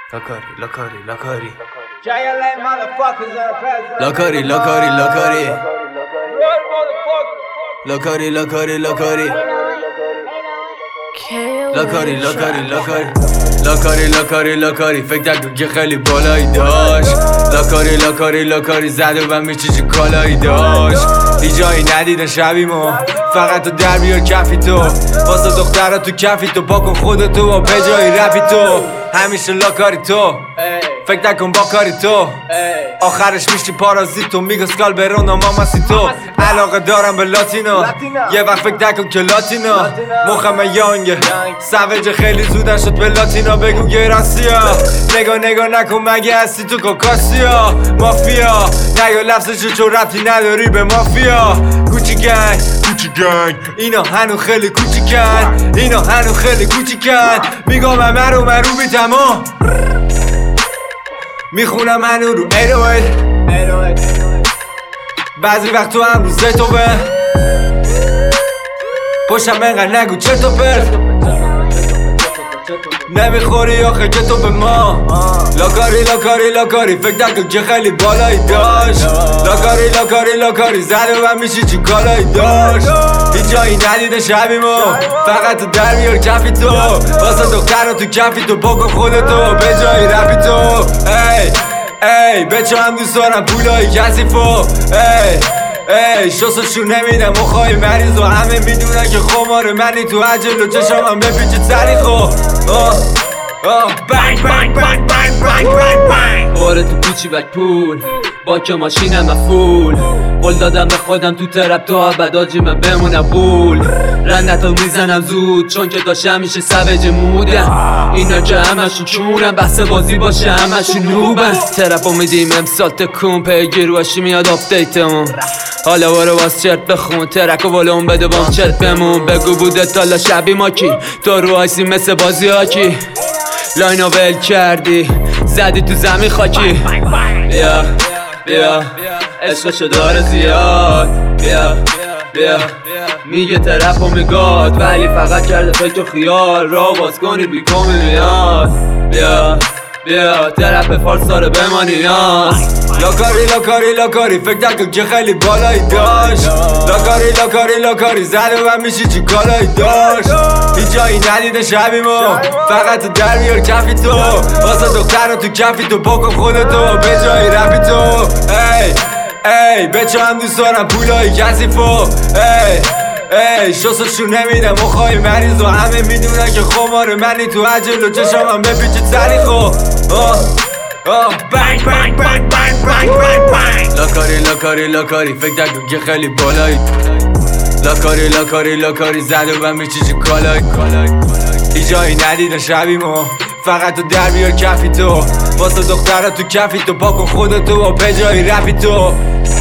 Lakari. JLA motherfuckers are present. Lakari. Lakari. فکر نکن که خیلی بالایی داشت. لاکاری زده و میشه چه کالایی داشت. هیچ جایی ندیدن شبیمو، فقط تو در بیار کفی تو، واسه دخترها تو کفی تو، پاکن خودتو و به جایی رفی تو. همیشه لاکاری تو، فکر نکن با کاری تو، آخرش میشی پارازیتو، میگوز کال برونا ماماسیتو. علاقه دارم به لاتینا، یه وقت فکر نکن که لاتینا مخم یانگه سوجه، خیلی زودن شد به لاتینا بگو گراسیا. نگاه نکن مگه هستی تو کوکاسیا مافیا، نگو لفظشو چون ربطی نداری به مافیا. کوچی گنگ اینا هنو خیلی کوچیکن، میگم مرو بی تمام، میخونم هنو رو 808. بعضی وقت تو هم روزه تو به پشتم انقدر نگو چه تو پرد، نمیخوری آخه که تو به ما. لاکاری فکر نکن که خیلی بالایی داشت. لاکاری زده و میشی چی کالایی داشت. هیچ جایی ندیده شبیمو، فقط تو در بیار کفی تو، واسه دخترها تو کفی تو، پاکن خودتو به جایی رفی تو. ای بچه هم دوست دارم پولای کسیفو، ای شستشو نمیدم مخوای مریض و همه میدونن که خمار منی تو عجل و چشام هم بپیچه تریخو. بانگ باره تو کوچی بک پول، باک ماشینم مفول، قول دادم به خودم تو ترپ تا ابد من بمونم بول. رندتو میزنم زود چون که داشت همیشه سوج مودم، اینا که همشون چونم بحث بازی باشه همشون نوبن. ترپو میدیم امسال تکون پیگیر باشی میاد آپدیتمون، حالا بارو باز چرت بخون، ترکو ولوم بده بام چرت بمون. بگو بوده تالا شبی ما کی، تو رو آیسی مثل بازی هاکی، لاینو ول کردی زدی تو زمین خاکی. بیا عشقشو داره زیاد، بیا میگه طرف و میگاد، ولی فقط کرده فکر و خیال، را باز کنی بیکومی میاد. بیا طرف فارس داره بمانی نیاز. لاکاری فکر نکن که خیلی بالایی داشت. لاکاری زده و میشی چی کالایی داشت. هیچ جایی ندیده شبیمو، فقط تو در بیار کفی تو، واسه دخترها تو کفی تو، پاکن خودتو به جایی رفی تو. ای بچه هم دوست دارم پولای کسیفو، ای شستشو نمیدم مخوای مریض و همه میدونن که خمار منی تو عجل و چشام هم بپیچه تریخو. بانگ لاکاری فکر نکن که خیلی بالایی. لاکاری زده و میچی چی کالایی، هیچ جایی ندیدن شبیمو، فقط تو در بیار کفی تو، واسه دخترها تو کفی تو، پاکن خودتو و به جایی رفی تو.